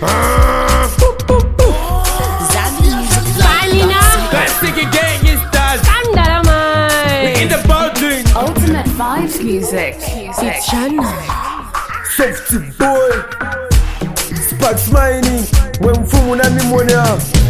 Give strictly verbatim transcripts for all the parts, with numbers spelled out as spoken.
Zambi Music Valina. Classic gang is stars. Kandala In the building. Ultimate Vibes Music. It's Shanna. Softy boy, Sparks mining. When fumu na mimonia.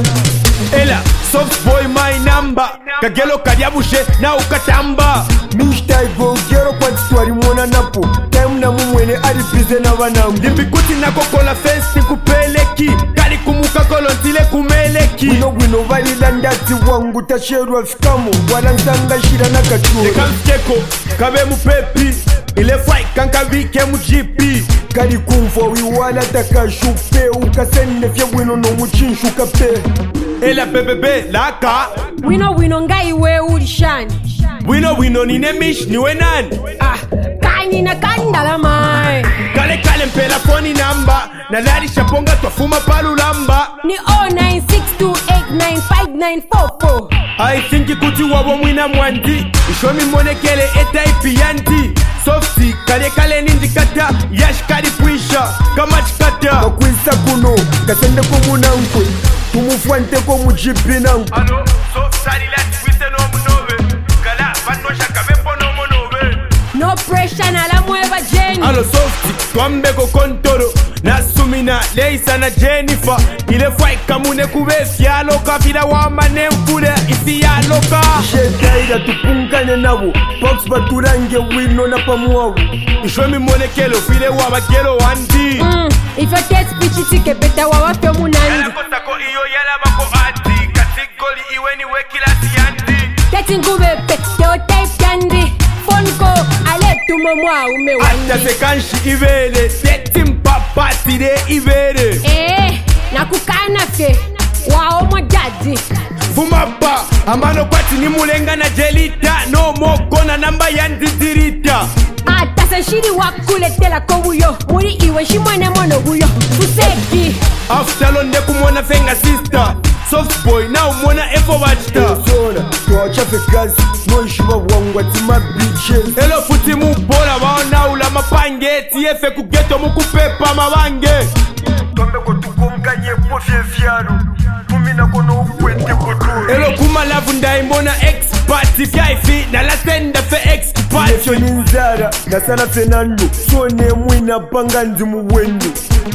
Ela, soft boy my number. Kagelo kadiabushe na ukatamba. Mishtai go gero kwa titwari mwona napo. Time na mumwene adipize na wanangu. Dimbikuti na kokola festi kupeleki. Kali kumuka kolontile kumeleki. Wino wino vali landati wangu tasherwa fikamu. Wala nsanga shira na kachura. Nekamskeko, kabe mupepi. Ile fai kanka vike mujipi. Kali kumfo wiwala takashupe. Ukasene fye wino no muchinshu kape. Ela bebebe laka. Wino wino ngai we uri shani. Wino wino nine mish niwe nani. Ah, kani na kandala mai. Kale kale mpela phone number. Nalari shaponga twafuma palulamba. Ni oh nine six two eight nine five nine four four. I think kuti wabo mwina mwandi. Ishomi monekele eta ipiyanti. Softy kale kale nindikata. Yash kari puisha kama chikata. Wakwisa kuno kasende ko munankwe. Tumufuante ko mujipi nangu. Ano, so sari lati wise no munove. Kala panosha kabepo no monove. No pressure na la mueva Jenny. Alo Softy, twambeko kontoro. Nasumina, Leisa na Jennifer. Ile fai kamune kubesi ya loka. Vila wama nemfure isi ya loka. Shetaira tupungane nabo. Fox baturange wino na pamuawu. Ishwe mi monekelo file waba kelo wandi. Mm, if your test pitch itike beta wa wafyo munandi. Yala kotako iyo yala bako ati. Katikoli iwe ni wekila siyandi. Teti ngubepe, teo type candy. Phone call, ale tumo mwa ume Ata wandi. se kanshi ivele. Teti mpapa tide ivele. Eh, nakukana fe. Wao mo daddy. Fumapa, amano kwati ni mulenga na jelita. No moko na namba yandidirita. Ata se shiri wakuletela ko buyo. Muri iwe shimone mono buyo. Fuseki. After londe kumona fenga sister. Soft boy na umona efo bachita. Zona, tuacha fekazi. No ishiba wangwa tima bitches. Elo futi mubola waona ula mapange. Tiefe kugeto mukupepa mabange. Tombe ko tukomkanye po fiafiaro. Tumina kono ukwete kotoro. Elo kuma lavu ndaimona expert. Fyaifi na la senda fe expert. Yefyo ninzara, nasana Fernando. Sone mwina panga nzimu wendo.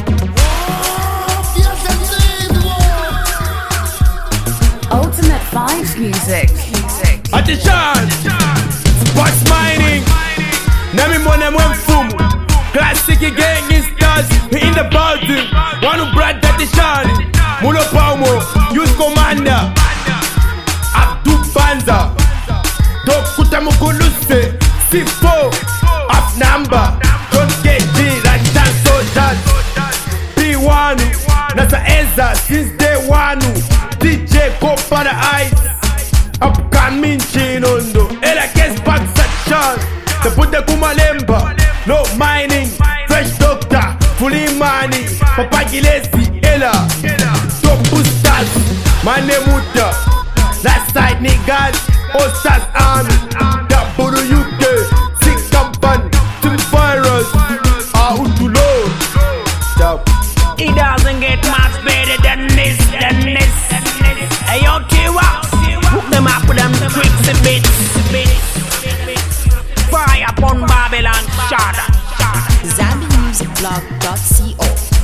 Ultimate Vibes Music. Attention, Sparks mining. Nami mwana mwenfumu. Classic gang is stars in the building. One who brought that attention. Mulo Paumo, youth commander. Abdul Banza. Dokuta Mukuluse. C four. Up number. Don't get G. Rashan Soldiers. P one. Nasa Eza since day one. D J Copa the Ice. Upcoming Chinondo. Ela kes back section. The Buddha Kumalemba. No mining. Fresh doctor. Fully money. Papa Gilesi. Ela. Top boosters. Mane Muta. Last side niggas. Ostars Army. That Buru U K. Sick company. Team virus. Autulo. It doesn't get much better than this, than this. Hey, yo, T-Wax, hook them up with them tricks and bits. Fire upon Babylon, shut up. Zambi Music Blog dot co.